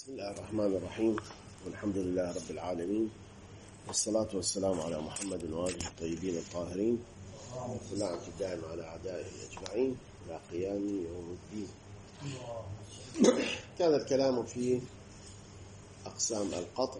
بسم الله الرحمن الرحيم، والحمد لله رب العالمين، والصلاة والسلام على محمد وآله الطيبين الطاهرين، واللعنة الدائمة على أعدائه أجمعين إلى قيام يوم الدين. كان الكلام في أقسام القطع،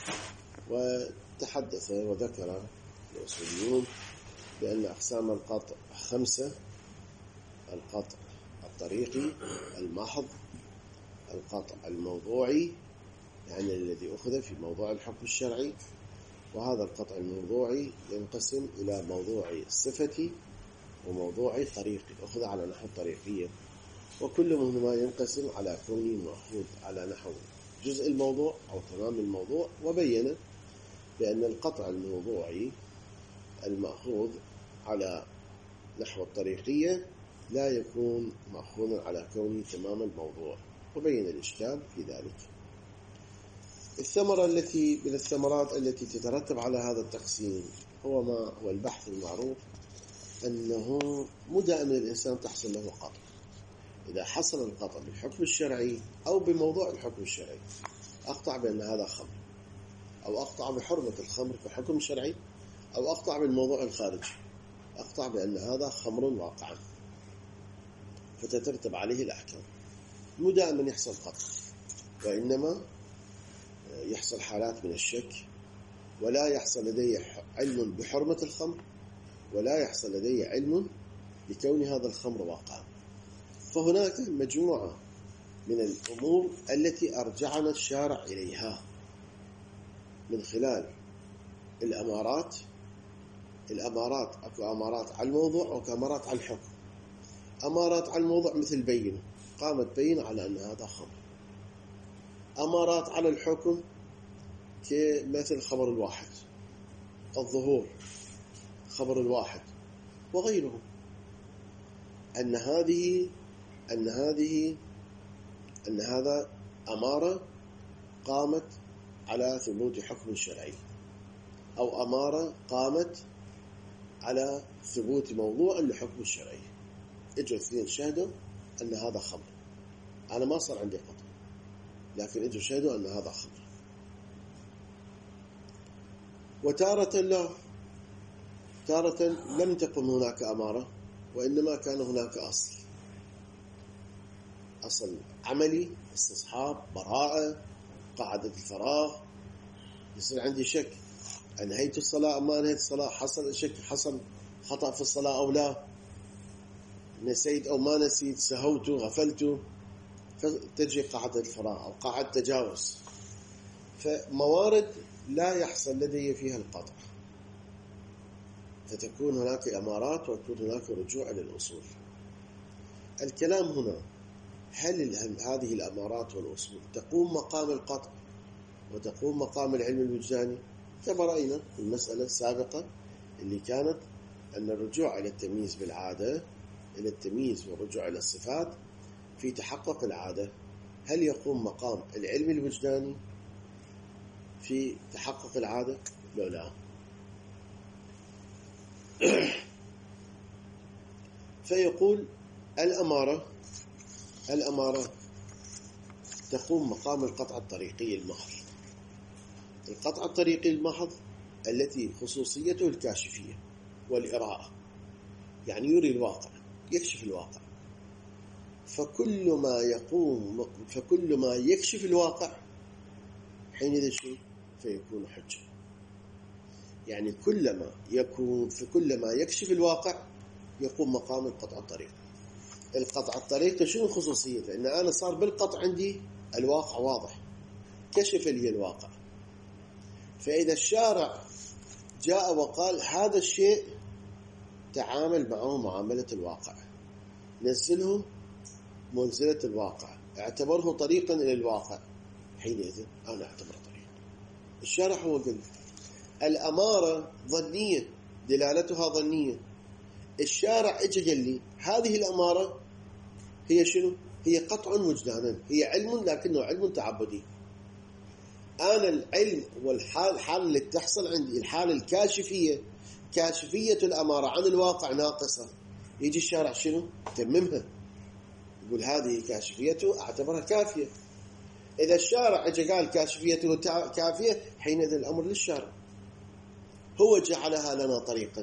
وتحدث وذكر الأصوليون بأن أقسام القطع 5: القطع الطريقي المحض، القطع الموضوعي يعني الذي أخذ في موضوع الحكم الشرعي، وهذا القطع الموضوعي ينقسم إلى موضوعي صفتي وموضوعي طريقي أخذ على نحو الطريقية، وكل منهما ينقسم على كونه مأخوذ على نحو جزء الموضوع أو تمام الموضوع. وبين بأن القطع الموضوعي المأخوذ على نحو الطريقية لا يكون مأخوذا على كونه تمام الموضوع، وبين الإشكال في ذلك. الثمرة التي من الثمرات التي تترتب على هذا التقسيم هو البحث المعروف أنه مدى من الإنسان تحصل له قطع. إذا حصل القطع بالحكم الشرعي أو بموضوع الحكم الشرعي، أقطع بأن هذا خمر، أو أقطع بحرمة الخمر كحكم شرعي، أو أقطع بالموضوع الخارجي، أقطع بأن هذا خمر واقعا، فتترتب عليه الأحكام. مدى من يحصل قطع، وإنما يحصل حالات من الشك، ولا يحصل لدي علم بحرمة الخمر، ولا يحصل لدي علم بكون هذا الخمر واقعا. فهناك مجموعة من الأمور التي أرجعنا الشارع إليها من خلال الأمارات. أكو أمارات على الموضوع وأكو أمارات على الحكم. أمارات على الموضوع مثل بينة، قامت بينة على أن هذا خمر. أمارات على الحكم كمثل خبر الواحد، الظهور، خبر الواحد وغيره، أن هذا أمارة قامت على ثبوت حكم شرعي، أو أمارة قامت على ثبوت موضوع لحكم الشرعي. اجوا اثنين شهدوا أن هذا خمر، أنا ما صار عندي قطع، لكن اجوا شهدوا أن هذا خمر. وتارة لا، تارة لم تقم هناك أمارة، وإنما كان هناك أصل عملي، استصحاب، براءة، قاعدة الفراغ. يصير عندي شك، أنهيت الصلاة أم ما أنهيت الصلاة، حصل شك، حصل خطأ في الصلاة أو لا، نسيت أو ما نسيت، سهوت غفلت، فتجي قاعدة الفراغ أو قاعدة تجاوز. فموارد لا يحصل لدي فيها القطع، فتكون هناك أمارات ويكون هناك رجوع للأصول. الكلام هنا، هل هذه الأمارات والأصول تقوم مقام القطع وتقوم مقام العلم الوجداني؟ كما رأينا في المسألة السابقة اللي كانت أن الرجوع إلى التمييز بالعادة، إلى التمييز والرجوع إلى الصفات في تحقق العادة، هل يقوم مقام العلم الوجداني في تحقق العادة؟ لا. فيقول الأمارة تقوم مقام القطع الطريقي المحض. القطع الطريقي المحض التي خصوصيته الكاشفية والإراءة، يعني يري الواقع، يكشف الواقع. فكل ما يكشف الواقع حينئذ فيكون حجة. يعني كل ما يكشف الواقع يقوم مقام القطع الطريقي. القطع الطريقي شنو خصوصيته؟ إن أنا صار بالقطع عندي الواقع واضح، كشف لي الواقع. فإذا الشارع جاء وقال هذا الشيء تعامل معه معاملة الواقع، نزله منزلة الواقع، اعتبره طريقا إلى الواقع، حينئذ أنا أعتبره طريقا. الشارع هو قال الأمارة ظنية، دلالتها ظنية. الشارع اجى قال لي هذه الأمارة هي شنو؟ هي قطع وجدانا، هي علم لكنه علم تعبدي. أنا العلم والحال اللي تحصل عندي، الحالة الكاشفية، كاشفية الأمارة عن الواقع ناقصة. يجي الشارع شنو؟ تممها، يقول هذه كاشفيته أعتبرها كافية. إذا الشارع اجى قال كاشفيته كافية، حينئذ الأمر للشارع، هو جعلها لنا طريقا.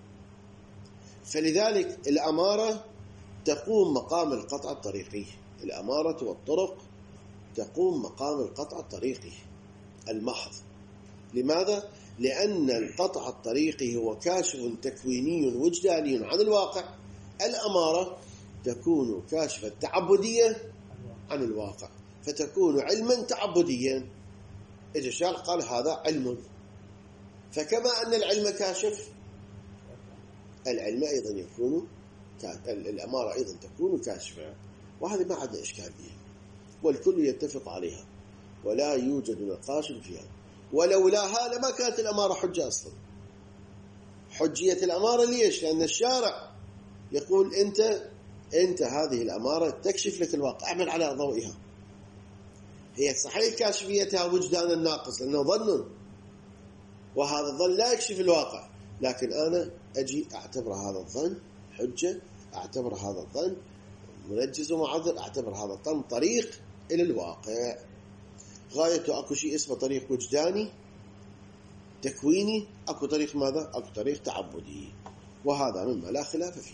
فلذلك الأمارة تقوم مقام القطع الطريقي، الأمارة والطرق تقوم مقام القطع الطريقي المحض. لماذا؟ لأن القطع الطريقي هو كاشف تكويني وجداني عن الواقع، الأمارة تكون كاشفة تعبدية عن الواقع، فتكون علما تعبديا. إذا الشارع قال هذا علم، فكما أن العلم كاشف، العلم أيضا يكون الأمارة أيضا تكون كاشفة، وهذه ما عندنا إشكال فيها، والكل يتفق عليها ولا يوجد نقاش فيها. ولولاها لما كانت الأمارة حجة أصلا. حجية الأمارة ليش؟ لأن الشارع يقول أنت هذه الأمارة تكشف لك الواقع، اعمل على ضوئها. هي صحيح كاشفيتها وجدان الناقص لأنه ظن، وهذا الظن لا يكشف الواقع، لكن أنا أجي أعتبر هذا الظن حجة، أعتبر هذا الظن منجز ومعذر، أعتبر هذا الظن طريق إلى الواقع. غايته أكو شيء اسمه طريق وجداني تكويني، أكو طريق ماذا؟ أكو طريق تعبدي، وهذا مما لا خلاف فيه.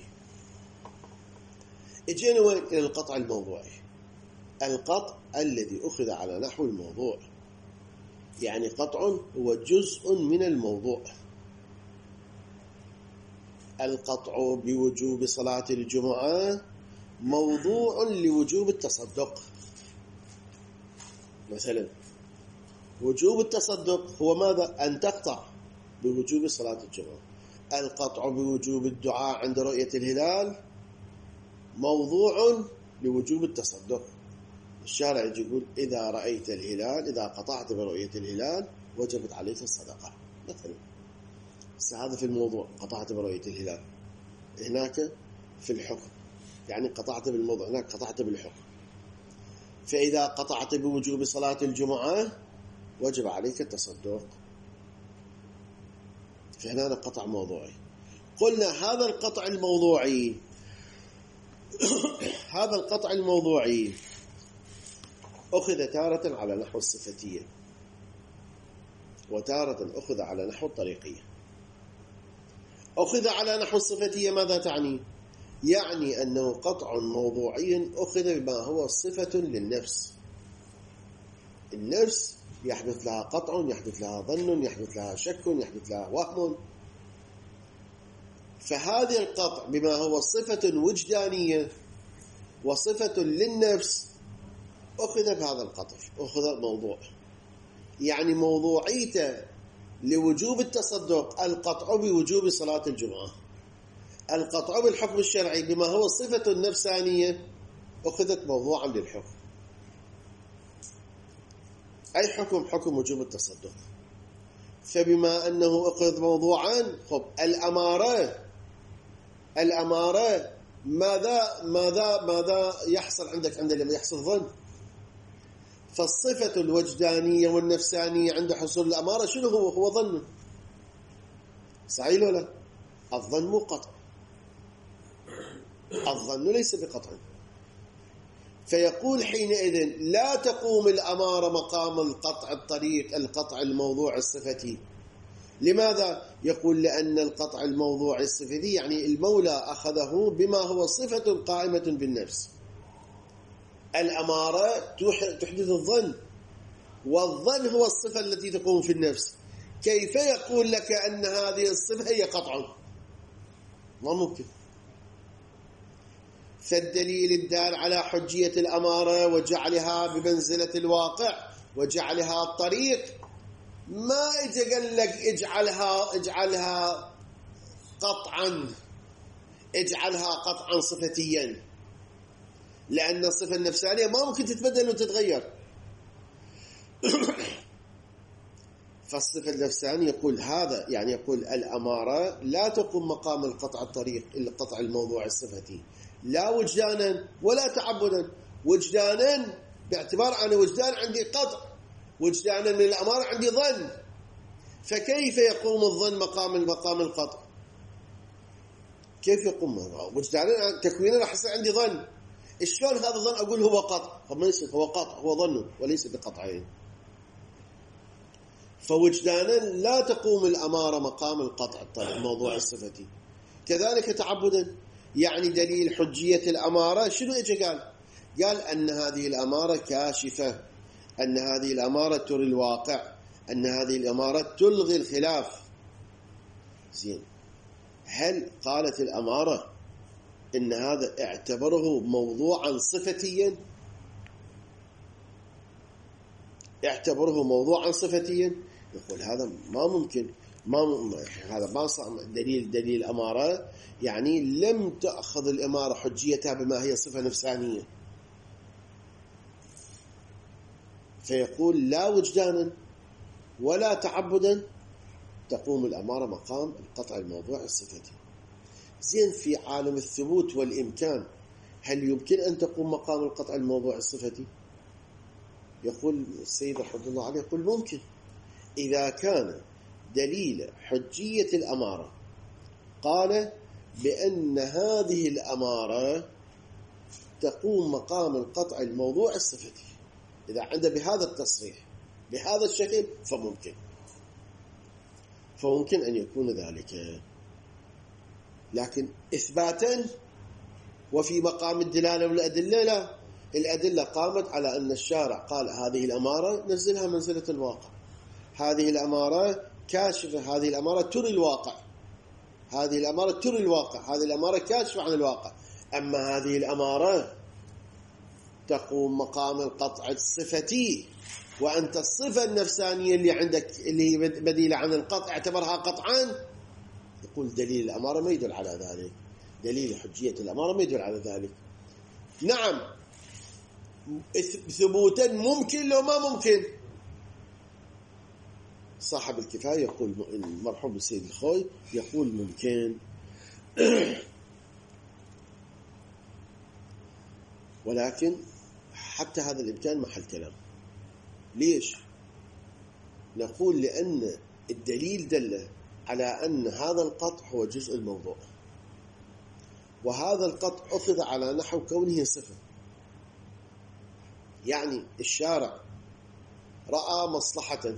اجينا وين؟ إلى القطع الموضوعي. القطع الذي أخذ على نحو الموضوع، يعني قطع هو جزء من الموضوع. القطع بوجوب صلاة الجمعة موضوع لوجوب التصدق. مثلا وجوب التصدق هو ماذا؟ أن تقطع بوجوب صلاة الجمعة. القطع بوجوب الدعاء عند رؤية الهلال موضوع لوجوب التصدق. الشارع يقول إذا رأيت الهلال، إذا قطعت برؤية الهلال وجبت عليك الصدقة مثلا. هذا في الموضوع، قطعت برؤية الهلال. هناك في الحكم، يعني قطعت بالموضوع، هناك قطعت بالحكم. فإذا قطعت بوجوب صلاة الجمعة وجب عليك التصدق، فهنا قطع موضوعي. قلنا هذا القطع الموضوعي هذا القطع الموضوعي أخذ تارة على نحو الصفتية، وتارة أخذ على نحو الطريقية. أخذ على نحو الصفتية ماذا تعني؟ يعني أنه قطع موضوعي أخذ بما هو صفة للنفس. النفس يحدث لها قطع، يحدث لها ظن، يحدث لها شك، يحدث لها وهم. فهذه القطع بما هو صفة وجدانية وصفة للنفس أخذ بهذا القطع، أخذ موضوع. يعني موضوعيته لوجوب التصدق القطع بوجوب صلاة الجمعة، القطع بالحكم الشرعي بما هو صفة النفسانية أخذت موضوعا للحكم. أي حكم؟ حكم وجوب التصدق. فبما أنه أخذ موضوعا، خب الأمارة ماذا يحصل عندك عندما يحصل ظن؟ فالصفة الوجدانية والنفسانية عند حصول الأمارة شنو هو ظن. صحيح ولا؟ الظن مو قطع، الظن ليس بقطع. فيقول حينئذ لا تقوم الأمارة مقام القطع الطريق، القطع الموضوع الصفتي. لماذا؟ يقول لأن القطع الموضوع الصفتي يعني المولى أخذه بما هو صفة قائمة بالنفس. الأمارة تحدث الظن، والظن هو الصفة التي تقوم في النفس. كيف يقول لك أن هذه الصفة هي قطع؟ ما ممكن. فالدليل الدال على حجية الأمارة وجعلها بمنزلة الواقع وجعلها الطريق ما إجا قال لك اجعلها قطعا، اجعلها قطعا صفتيا، لأن الصفة النفسانية ما ممكن تتبدل وتتغير. فالصفة النفسانية يقول هذا، يعني يقول الأمارة لا تقوم مقام القطع الطريق، القطع الموضوع الصفتي، لا وجدانا ولا تعبدا. وجدانا باعتبار أنا وجدان عندي قطع، وجدانا من الأمارة عندي ظن، فكيف يقوم الظن مقام القطع؟ كيف يقوم وجدانا تكوينا راح يصير عندي ظن، شلون هذا الظن أقول هو قطع؟ طب ما يصير، هو قطع، هو ظن وليس بقطعين. فوجدانا لا تقوم الأمارة مقام القطع الموضوع الصفتي. كذلك تعبدا، يعني دليل حجية الأمارة شنو إجا قال أن هذه الأمارة كاشفة، أن هذه الأمارة تري الواقع، أن هذه الأمارة تلغي الخلاف. زين، هل قالت الأمارة إن هذا اعتبره موضوعا صفتيا؟ اعتبره موضوعا صفتيا؟ يقول هذا ما ممكن، هذا ما صار دليل أمارة، يعني لم تأخذ الأمارة حجيتها بما هي صفة نفسانية. فيقول لا وجدانا ولا تعبدا تقوم الأمارة مقام القطع الموضوع الصفتي. زين، في عالم الثبوت والإمكان هل يمكن أن تقوم مقام القطع الموضوع الصفتي؟ يقول السيد رحمه الله عليه، يقول ممكن، إذا كان دليل حجية الأمارة قال بأن هذه الأمارة تقوم مقام القطع الموضوع الصفتي، إذا عنده بهذا التصريح بهذا الشكل فممكن أن يكون ذلك. لكن إثباتا وفي مقام الدلالة والأدلة لا، الأدلة قامت على أن الشارع قال هذه الأمارة نزلها منزلة الواقع، هذه الأمارة كاشفة، هذه الأمارة تري الواقع، هذه الأمارة تري الواقع، هذه الأمارة كاشفة عن الواقع. أما هذه الأمارة تقوم مقام القطع الصفتي، وأنت الصفة النفسانية اللي عندك اللي هي بديلة عن القطع اعتبرها قطعا. يقول دليل الأمارة ما يدل على ذلك، دليل حجية الأمارة ما يدل على ذلك. نعم، ثبوتا ممكن لو ما ممكن. صاحب الكفاية يقول، المرحوم السيد الخوي يقول ممكن. ولكن حتى هذا الإمكان محل كلام. ليش؟ نقول لأن الدليل دل على أن هذا القطع هو جزء الموضوع، وهذا القطع أخذ على نحو كونه صفة. يعني الشارع رأى مصلحة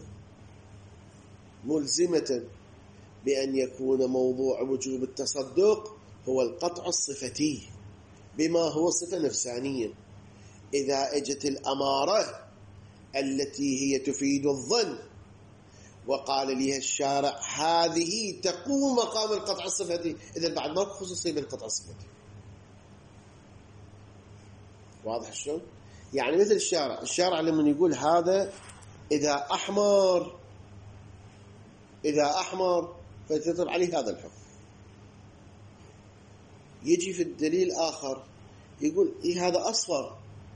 ملزمة بأن يكون موضوع وجوب التصدق هو القطع الصفتي بما هو صفة نفسانية. إذا اجت الأمارة التي هي تفيد الظن وقال لها الشارع هذه تقوم مقام القطع الصفتي، إذا بعد ما خصوصي بالقطع الصفتي. واضح شلون؟ يعني مثل الشارع لما يقول هذا إذا أحمر فتطلب عليه هذا الحكم. يجي في الدليل آخر يقول هذا أصفر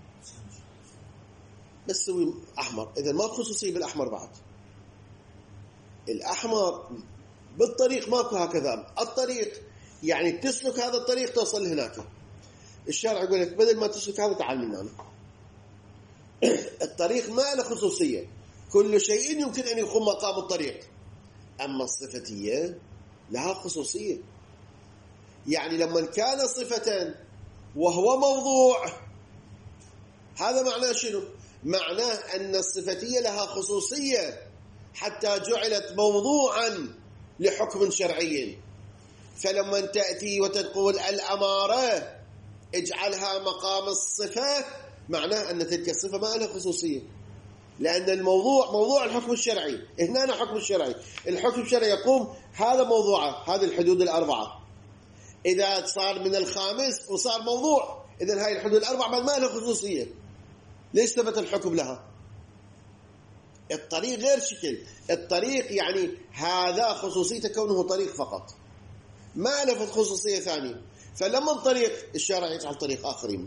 بس سوي أحمر، إذا ما خصوصي بالأحمر بعد. الأحمر بالطريق ماكو هكذا، الطريق يعني تسلك هذا الطريق توصل هناك. الشارع يقول لك بدل ما تسلك هذا تعال من هنا. الطريق ما له خصوصية، كل شيء يمكن أن يقوم مقام الطريق. أما الصفتية لها خصوصية. يعني لما كان صفة وهو موضوع، هذا معناه شنو؟ معناه أن الصفتية لها خصوصية حتى جعلت موضوعا لحكم شرعي. فلما تأتي وتقول الأمارة اجعلها مقام الصفة، معناه أن تلك الصفة ما لها خصوصية، لأن الموضوع موضوع الحكم الشرعي. هنا حكم الشرعي، الحكم الشرعي يقوم هذا موضوعه، هذه الحدود الأربعة. إذا صار من الخامس وصار موضوع، إذن هاي الحدود الأربعة ما لها خصوصية. ليش ثبت الحكم لها؟ الطريق غير شكل. الطريق يعني هذا خصوصيته كونه طريق فقط، ما له خصوصية ثانية. فلما الطريق الشارع يجعل طريق آخر يمه.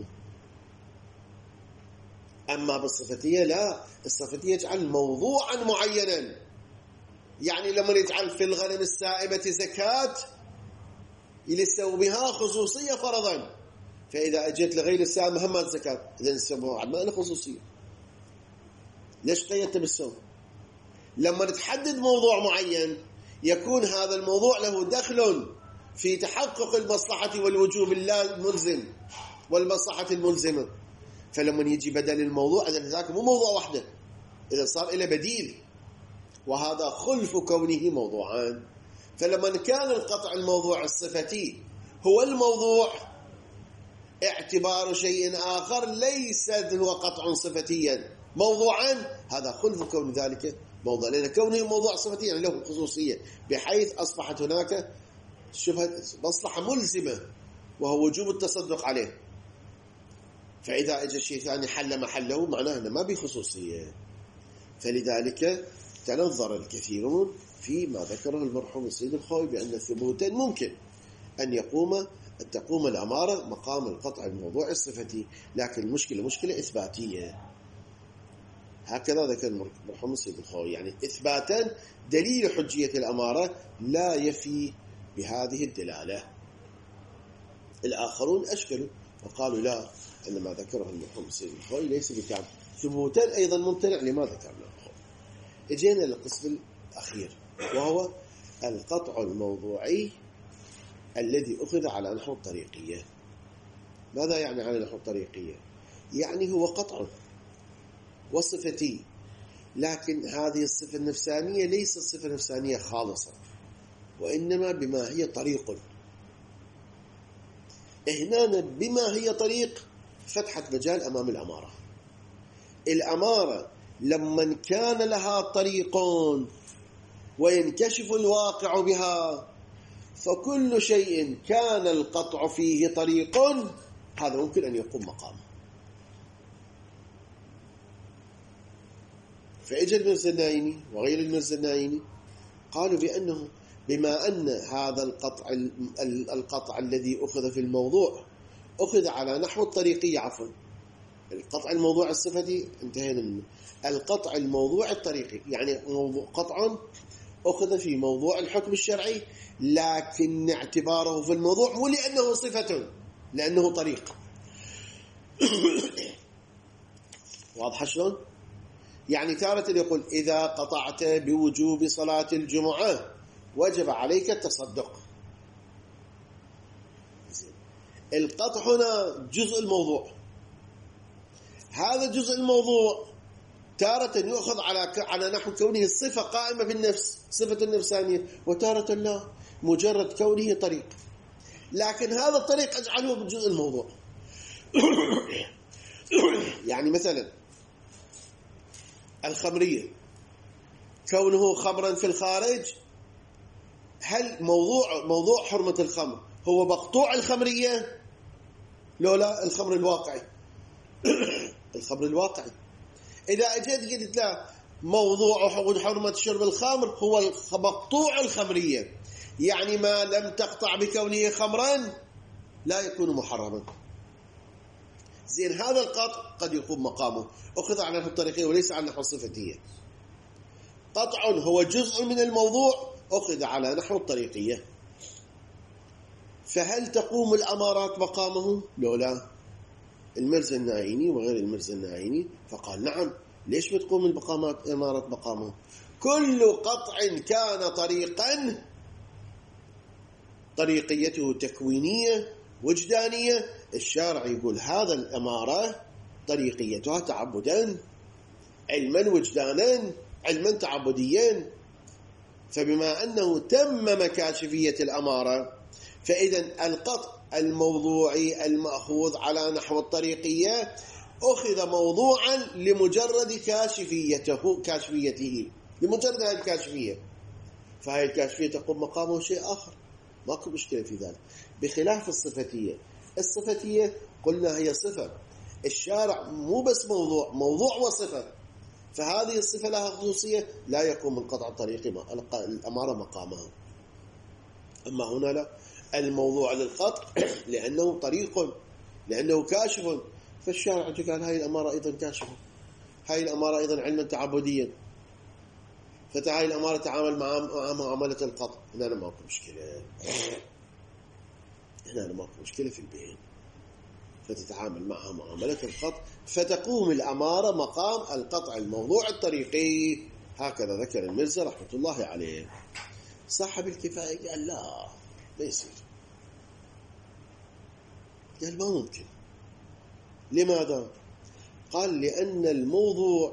أما بالصفتية لا، الصفتية يجعل موضوعا معينا. يعني لما يجعل في الغنم السائبة زكاة يلسوا بها خصوصية فرضا، فإذا أجت لغير السائبة مهمة الزكاة، إذن السبب ما له خصوصية. ليش قيدت بالسوم؟ لما نتحدد موضوع معين يكون هذا الموضوع له دخل في تحقق المصلحة والوجوب الملزم. والمصلحة الملزمة. فلما يجي بدل الموضوع إذا ذاك مو موضوع واحدة، إذا صار إلى بديل، وهذا خلف كونه موضوعان. فلما كان القطع الموضوع الصفتي هو الموضوع، اعتبار شيء آخر ليس هو قطع صفتيا موضوعا، هذا خلف كون ذلك موضوع، لأن كونه موضوع صفتي يعني له خصوصية، بحيث أصبحت هناك شبهة مصلحة ملزمة وهو وجوب التصدق عليه. فإذا أجى شيء ثاني حل محله معناه أنه ما بخصوصية. فلذلك تنظر الكثيرون فيما ذكره المرحوم السيد الخوي بأن الثبوتين ممكن أن تقوم الأمارة مقام القطع الموضوع الصفتي، لكن المشكلة مشكلة إثباتية. هكذا ذكر المرحوم السيد الخوي، يعني إثباتا دليل حجية الأمارة لا يفي بهذه الدلالة. الآخرون أشكلوا وقالوا لا، أن ما ذكره المرحوم السيد الخوي ليس بكامل، ثبوتا أيضا ممتنع لما ذكرنا. اجينا للقسم الأخير وهو القطع الموضوعي الذي أخذ على نحو الطريقية. ماذا يعني على نحو الطريقية؟ يعني هو قطع وصفتي، لكن هذه الصفة النفسانية ليست صفة نفسانية خالصة، وإنما بما هي طريق. هنا بما هي طريق فتحت مجال أمام الأمارة. الأمارة لما كان لها طريق وينكشف الواقع بها، فكل شيء كان القطع فيه طريق هذا ممكن أن يقوم مقامه. فإجى المرزنايني وغير المرزنايني قالوا بأنه بما أن هذا القطع الذي أخذ في الموضوع أخذ على نحو الطريقية، عفوا القطع الموضوع الصفتي انتهينا منه، القطع الموضوع الطريقي يعني قطع أخذ في موضوع الحكم الشرعي، لكن اعتباره في الموضوع مو لأنه صفة، لأنه طريق. واضح شلون؟ يعني تارة يقول إذا قطعت بوجوب صلاة الجمعة وجب عليك التصدق. القطع هنا جزء الموضوع، هذا جزء الموضوع تارة يؤخذ على نحو كونه الصفة قائمة بالنفس، صفة النفسانية، وتارة لا، مجرد كونه طريق، لكن هذا الطريق أجعله بجزء الموضوع. يعني مثلا الخمرية كونه خمرا في الخارج، هل موضوع حرمة الخمر هو مقطوع الخمرية؟ لا، الخمر الواقعي. الخمر الواقعي. إذا أجيت قلت لا، موضوع حرمة شرب الخمر هو مقطوع الخمرية، يعني ما لم تقطع بكونه خمرا لا يكون محرما. زين، هذا القطع قد يقوم مقامه أخذ على نحو الطريقية وليس على نحو الصفتية. قطع هو جزء من الموضوع أخذ على نحو الطريقية، فهل تقوم الأمارات مقامه؟ لا. المرزنايني وغير المرزنايني فقال نعم. ليش بتقوم الأمارات مقامه؟ كل قطع كان طريقا طريقيته تكوينية وجدانية، الشارع يقول هذا الأمارة طريقيتها تعبدا، علما وجدانا، علما تعبديا. فبما أنه تمم كاشفية الأمارة، فإذا القطع الموضوعي المأخوذ على نحو الطريقية أخذ موضوعا لمجرد كاشفيته، لمجرد هذه الكاشفية، فهذه الكاشفية تقوم مقامه شيء آخر، ماكو مشكلة في ذلك. بخلاف الصفتية قلنا هي صفة، الشارع مو بس موضوع وصفة، فهذه الصفة لها خصوصية لا يقوم القطع الطريقي الأمارة مقامها. أما هنا لا، الموضوع للقطع لأنه طريق، لأنه كاشف، فالشارع قال هاي الأمارة أيضا كاشفة، هاي الأمارة أيضا علما تعبديا، فتعالي الأمارة تعامل مع معاملة القطع. هنا ماكو مشكلة، هنا ماكو مشكلة في البين، فتتعامل معها معاملة القطع، فتقوم الأمارة مقام القطع الموضوع الطريقي. هكذا ذكر المرزا رحمة الله عليه. صاحب الكفاية قال لا، ما يصير، قال ما ممكن، لماذا؟ قال لأن الموضوع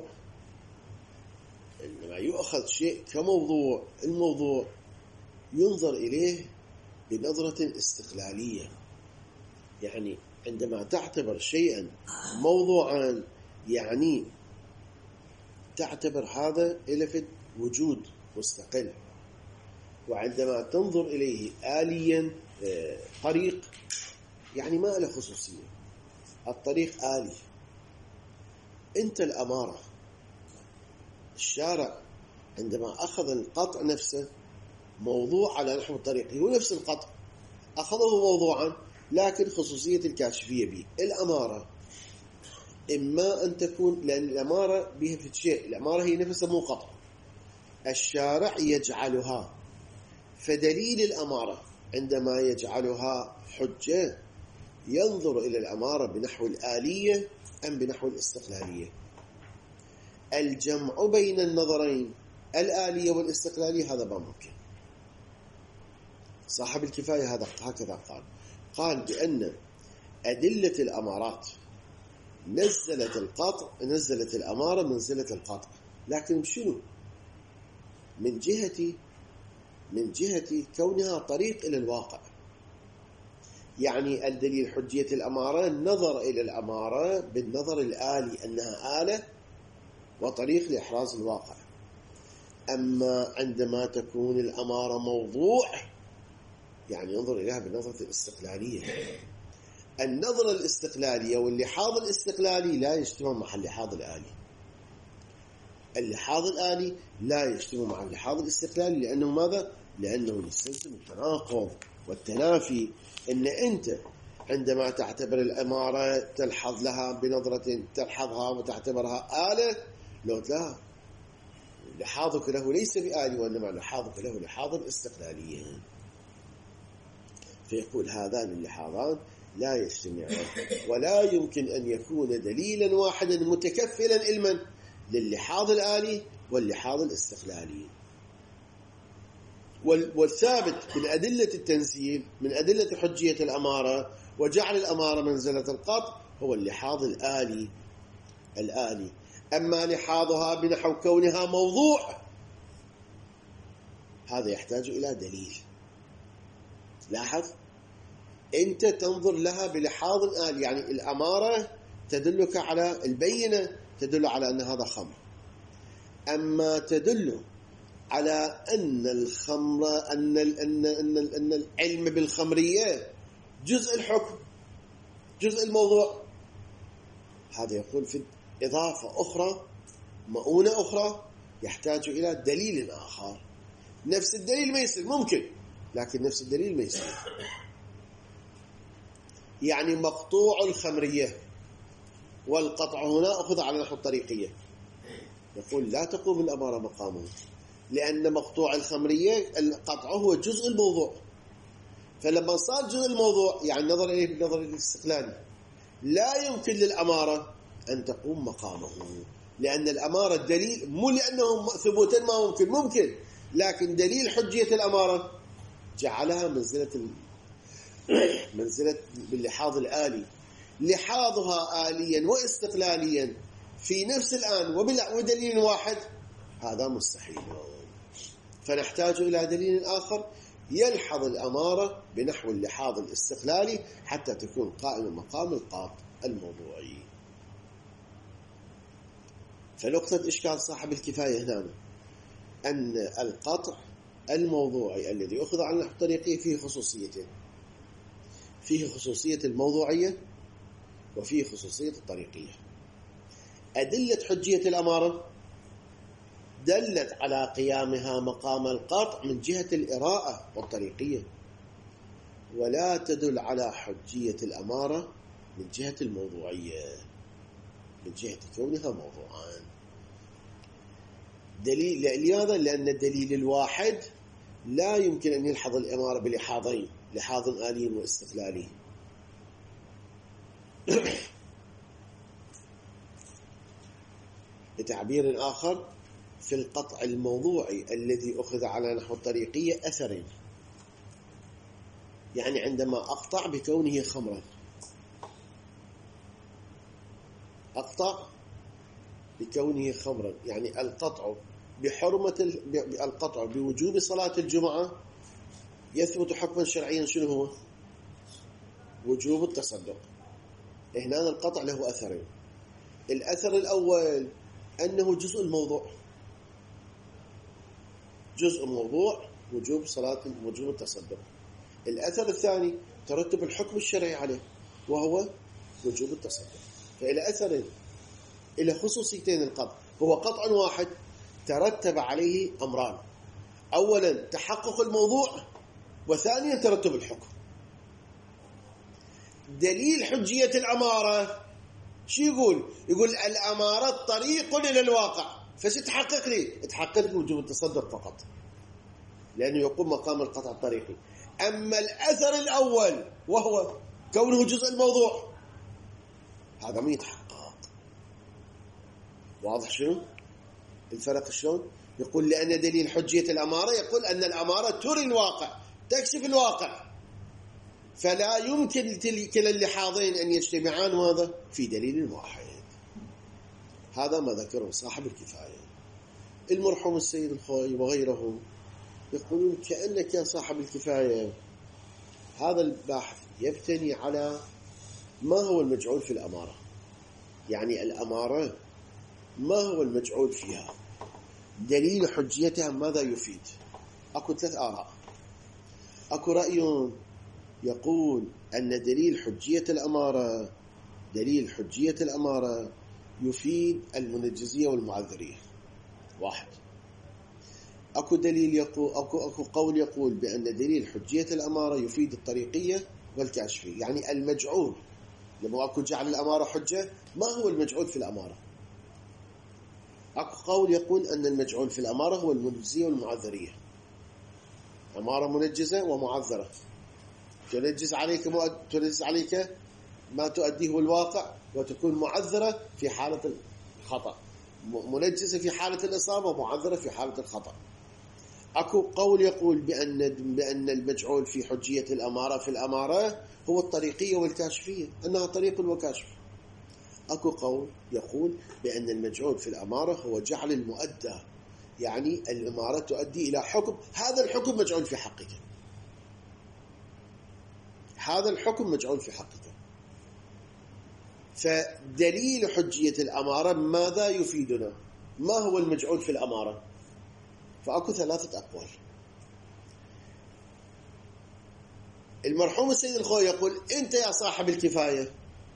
عندما يؤخذ شيء كموضوع، الموضوع ينظر إليه بنظرة استقلالية. يعني عندما تعتبر شيئا موضوعا يعني تعتبر هذا إلى وجود مستقل، وعندما تنظر إليه آليا طريق يعني ما له خصوصية. الطريق آلي، أنت الأمارة. الشارع عندما أخذ القطع نفسه موضوع على نحو الطريق، هو نفس القطع أخذه موضوعا لكن خصوصية الكاشفية به. الأمارة إما أن تكون، لأن الأمارة بها في شيء، الأمارة هي نفسها مو قطع، الشارع يجعلها. فدليل الأمارة عندما يجعلها حجة ينظر إلى الأمارة بنحو الآلية أم بنحو الاستقلالية. الجمع بين النظرين الآلية والاستقلالية هذا ما ممكن. صاحب الكفاية هكذا قال بأن أدلة الأمارات نزلت الأمارة منزلة القطع، لكن بشنو؟ من جهة كونها طريق إلى الواقع. يعني الدليل حجية الأمارة نظر إلى الأمارة بالنظر الآلي أنها آلة وطريق لإحراز الواقع. أما عندما تكون الأمارة موضوع يعني ينظر إليها بالنظرة الاستقلالية. النظرة الاستقلالية واللحاظ الاستقلالي لا يجتمع مع اللحاظ الآلي. اللحاظ الآلي لا يجتمع مع اللحاظ الاستقلالي، لأنه ماذا؟ لأنه يستلزم التناقض والتنافي. إن أنت عندما تعتبر الأمارة تلحظ لها بنظرة تلحظها وتعتبرها آلة، لو لا، لحاظك له ليس بآلي، وإنما لحاظك له لحاظ استقلالية. فيقول هذان اللحاظان لا يجتمعان، ولا يمكن أن يكون دليلا واحدا متكفلا علما للحاظ الآلي واللحاظ الاستقلالي. والثابت من أدلة التنزيل، من أدلة حجية الأمارة وجعل الأمارة منزلة القطع، هو اللحاظ الآلي. أما لحاظها بنحو كونها موضوع هذا يحتاج إلى دليل. لاحظ، أنت تنظر لها بلحاظ آلي، يعني الأمارة تدلك على البينة، تدل على أن هذا خمر. أما تدل على أن الخمر أن العلم بالخمرية جزء الحكم، جزء الموضوع، هذا يقول في إضافة أخرى، مؤونة أخرى، يحتاج إلى دليل آخر. نفس الدليل ما يصير، ممكن، لكن نفس الدليل ما يصير. يعني مقطوع الخمرية والقطع هنا أخذ على نحو الطريقية، يقول لا تقوم الأمارة مقامه، لأن مقطوع الخمرية القطع هو جزء الموضوع. فلما صار جزء الموضوع يعني نظر إليه بالنظر الاستقلالي، لا يمكن للأمارة أن تقوم مقامه، لأن الأمارة الدليل مو لأنه ثبوتا ما ممكن، لكن دليل حجية الأمارة جعلها منزلة باللحاظ الآلي. لحاظها آليا واستقلاليا في نفس الآن ودليل واحد هذا مستحيل. فنحتاج إلى دليل آخر يلحظ الأمارة بنحو اللحاظ الاستقلالي حتى تكون قائمة مقام القاطع الموضوعي. فنقطة إشكال صاحب الكفاية هنا أن القطع الموضوعي الذي أخذ على نحو الطريقي فيه خصوصيتين، فيه خصوصية الموضوعية وفيه خصوصية الطريقية. أدلة حجية الأمارة دلت على قيامها مقام القطع من جهة الإراءة والطريقية، ولا تدل على حجية الأمارة من جهة الموضوعية، من جهة كونها موضوعان. دليل لماذا؟ لأن الدليل الواحد لا يمكن أن يلحظ الأمارة بلحاظين، لحاظ آلي واستقلالي. بتعبير آخر، في القطع الموضوعي الذي أخذ على نحو الطريقية أثرين، يعني عندما أقطع بكونه خمرا، أقطع بكونه خمرا، يعني القطع بحرمة القطع بوجوب صلاة الجمعة يثبت حكما شرعيا. شنو هو؟ وجوب التصدق. هنا القطع له أثرين. الأثر الأول أنه جزء الموضوع، جزء موضوع وجوب التصدق. الأثر الثاني ترتب الحكم الشرعي عليه وهو وجوب التصدق. فإلى أثرين، إلى خصوصيتين القطع. هو قطع واحد ترتب عليه أمران: أولا تحقق الموضوع، وثانيا ترتب الحكم. دليل حجية الأمارة شو يقول؟ يقول الأمارة طريق إلى الواقع، فستحقق لي؟ تحقق لي وجوب التصدق فقط، لأنه يقوم مقام القطع الطريقي. أما الأثر الأول وهو كونه جزء الموضوع، هذا ما يتحقق. واضح شنو الفرق شلون؟ يقول لأن دليل حجية الأمارة يقول أن الأمارة تري الواقع، تكشف الواقع، فلا يمكن كلا اللحاظين أن يجتمعان هذا في دليل واحد. هذا ما ذكره صاحب الكفاية. المرحوم السيد الخوي وغيره يقولون كأنك يا صاحب الكفاية هذا البحث يبتني على ما هو المجعول في الأمارة، يعني الأمارة ما هو المجعول فيها، دليل حجيتها ماذا يفيد. أكو ثلاث آراء. أكو رأي يقول أن دليل حجية الأمارة يفيد المنجزية والمعذرية، واحد. أكو دليل أكو قول يقول بأن دليل حجية الأمارة يفيد الطريقية والكاشفية، يعني المجعول. لما أكو جعل الأمارة حجة، ما هو المجعول في الأمارة؟ أكو قول يقول أن المجعول في الأمارة هو المنجزية والمعذرية. أمارة منجزة ومعذرة، تنجز عليك ما تؤديه الواقع، وتكون معذرة في حالة الخطأ، منجزة في حالة الإصابة ومعذرة في حالة الخطأ. أكو قول يقول بأن المجعول في حجية الأمارة في الأمارة هو الطريقية والكاشفية، أنها طريق وكاشف. أكو قول يقول بأن المجعول في الأمارة هو جعل المؤدى، يعني الأمارة تؤدي إلى حكم، هذا الحكم مجعول في حقك، هذا الحكم مجعول في حقك. فدليل حجية الأمارة ماذا يفيدنا؟ ما هو المجعول في الأمارة؟ فأكو ثلاثة أقوال. المرحوم السيد الخوي يقول أنت يا صاحب الكفاية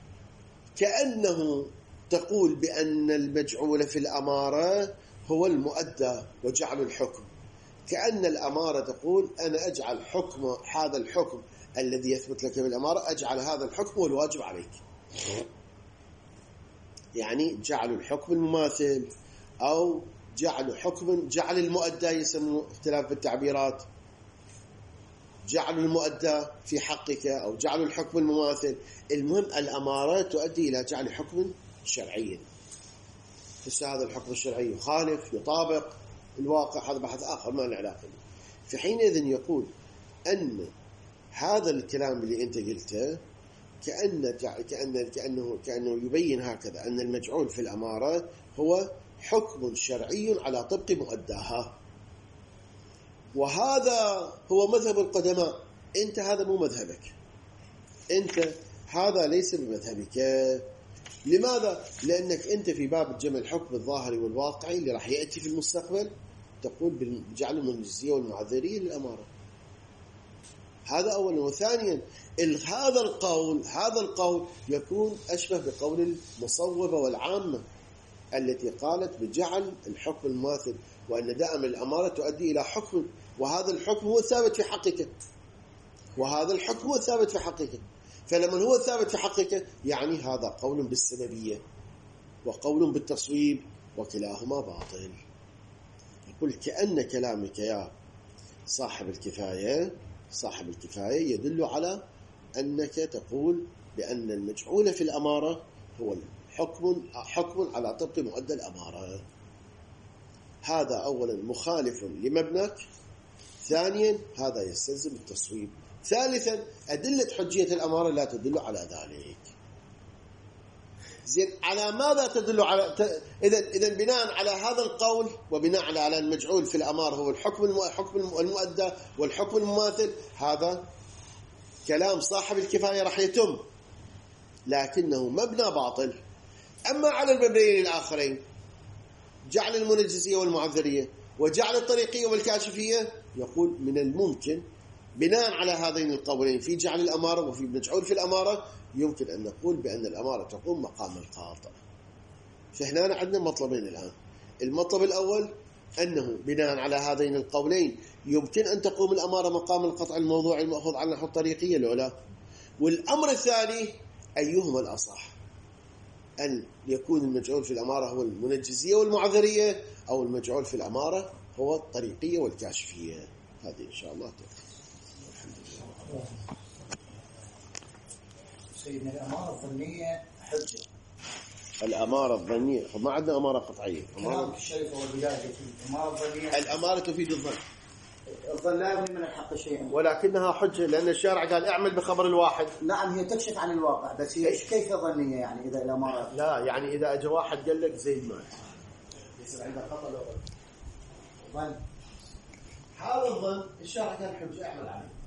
كأنه تقول بأن المجعول في الأمارة هو المؤدى وجعل الحكم، كأن الأمارة تقول أنا أجعل حكم، هذا الحكم الذي يثبت لك بالأمارة أجعل هذا الحكم والواجب عليك، يعني جعل الحكم المماثل أو جعل المؤدى، يسمونه اختلاف بالتعبيرات، جعل المؤدى في حقك أو جعل الحكم المماثل. المهم الأمارة تؤدي إلى جعل حكم شرعي، هذا الحكم الشرعي يخالف يطابق الواقع، هذا بحث آخر ما له علاقة. في حينئذ يقول أن هذا الكلام اللي أنت قلته كأنه يبين هكذا أن المجعول في الأمارة هو حكم شرعي على طبق مؤداها، وهذا هو مذهب القدماء. أنت هذا مو مذهبك، أنت هذا ليس بمذهبك. لماذا؟ لأنك أنت في باب الجمع الحكم الظاهري والواقعي اللي راح يأتي في المستقبل تقول بجعل المنجزية والمعذرية للأمارة، هذا أولا. وثانيا هذا القول يكون أشبه بقول المصوبة والعامة التي قالت بجعل الحكم المماثل، وأن دائما الأمارة تؤدي إلى حكم، وهذا الحكم هو الثابت في حقك، وهذا الحكم هو الثابت في حقك. فلما هو الثابت في حقك يعني هذا قول بالسببية وقول بالتصويب، وكلاهما باطل. يقول كأن كلامك يا صاحب الكفاية يدل على أنك تقول بأن المجعول في الأمارة هو حكم على طبق مؤدى الأمارة. هذا أولا مخالف لمبناك، ثانيا هذا يستلزم التصويب، ثالثا أدلة حجية الأمارة لا تدل على ذلك. زين على ماذا تدل على إذا بناء على هذا القول وبناء على المجعول في الأمارة هو الحكم المؤدى والحكم المماثل، هذا كلام صاحب الكفاية راح يتم، لكنه مبنى باطل. أما على المبنيين الآخرين جعل المنجزية والمعذرية وجعل الطريقية والكاشفية، يقول من الممكن بناء على هذين القولين في جعل الأمارة وفي مجعول في الأمارة يمكن أن نقول بأن الأمارة تقوم مقام القاطع. فهنا عندنا مطلبين الآن. المطلب الأول أنه بناء على هذين القولين يمكن أن تقوم الأمارة مقام القطع الموضوعي المأخوذ عن النحو الطريقية الأولى. والأمر الثاني أيهما الأصح، أن يكون المجعول في الأمارة هو المنجزية والمعذرية أو المجعول في الأمارة هو الطريقية والكاشفية. هذه إن شاء الله تكفي. سيدنا الأمارة الظنية حجة. الأمارة الظنية ما عندنا أمارة قطعية. كلام الشريف والولاية الأمارة الظنية. الأمارة تفيد الظن. الظن لا يغني من الحق شيئا. ولكنها حجة لأن الشارع قال اعمل بخبر الواحد. نعم هي تكشف عن الواقع، بس هي كيف ظنية يعني إذا الأمارة؟ لا يعني إذا أجى واحد قال لك زيد مات يصير عنده خطأ لو ظن. هذا الظن الشارع قال حجة اعمل عليه.